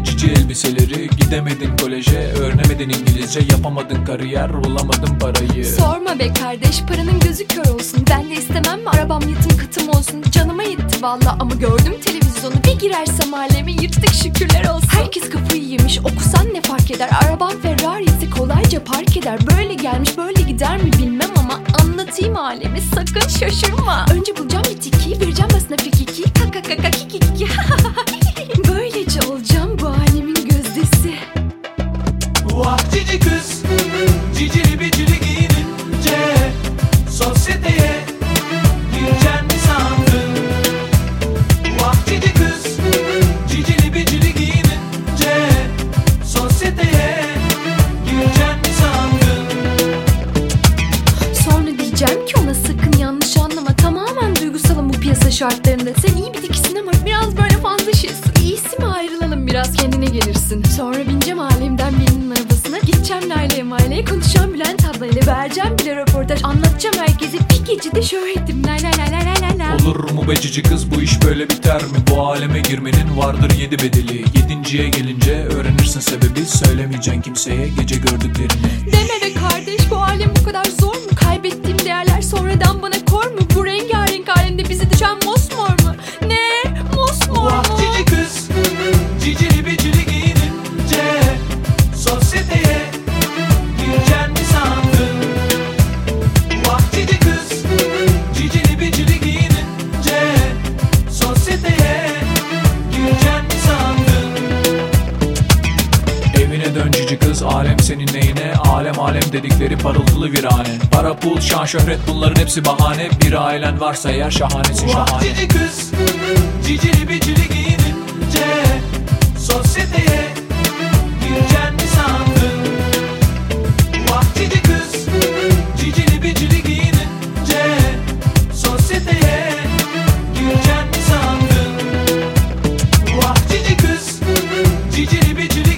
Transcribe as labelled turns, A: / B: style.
A: cici elbiseleri. Gidemedin koleje, öğrenemedin İngilizce, yapamadın kariyer, bulamadın parayı.
B: Sorma be kardeş, paranın gözü kör olsun. Ben de istemem mi arabam yatım kıtım olsun. Canıma yetti valla ama gördüm televizyonu. Bir girersem aleme yırttık şükürler olsun. Herkes kafayı yemiş, okusan ne fark eder. Arabam Ferrari'si kolayca park eder. Böyle gelmiş böyle gider mi bilmem ama anlatayım alemi, sakın şaşırma. Önce bulacağım bir tiki, vereceğim basına fikiki. Kaka kaka kiki kiki. Böylece olacağım bu alemin gözdesi.
A: Vah cici kız, cicili bicili giyinince sosyeteye gireceksin mi sandın? Vah cici kız, cicili bicili giyinince sosyeteye gireceksin mi sandın?
B: Sonra diyeceğim ki ona sakın yanlış anlama. Tamamen duygusalım bu piyasa şartlarında. Sen iyi bir dikisin ama biraz böyle fazla şeysin. İyisi mi ayrılalım biraz kendine gelirsin. Sonra bineceğim alemden birinin arabasına. Gideceğim Lale'ye Male'ye, konuşacağım Bülent ablayla. Vereceğim bile röportaj, anlatacağım herkese. Bir gecede şöhretim la la la la la la.
A: Olur mu be cici kız, bu iş böyle biter mi? Bu aleme girmenin vardır 7 bedeli. 7.'ye gelince öğrenirsin sebebi. Söylemeyeceksin kimseye gece gördüklerini.
B: Deme be kardeş, bu alem bu kadar zor mu? Kaybettiğim değerler sonradan bana kor mu? Bu rengarenk alemde bizi düşen mosmor mu? Ne? Mosmor
A: Vah
B: mu?
A: cici kız, cicili bicili giyinince sosyeteye gireceksin mi sandın? Vah cici kız, cicili bicili giyinince sosyeteye gireceksin mi sandın? Evine dön cici kız, alem senin neyine? Alem alem dedikleri parıltılı virane. Para, pul, şan, şöhret, bunların hepsi bahane. Bir ailen varsa eğer şahanesin şahane. Vah cici kız, cicili bicili giyinince sosyeteye gireceksin mi sandın? Vah cici kız, cicili bicili giyinince sosyeteye gireceksin mi sandın? Vah cici kız, cicili bicili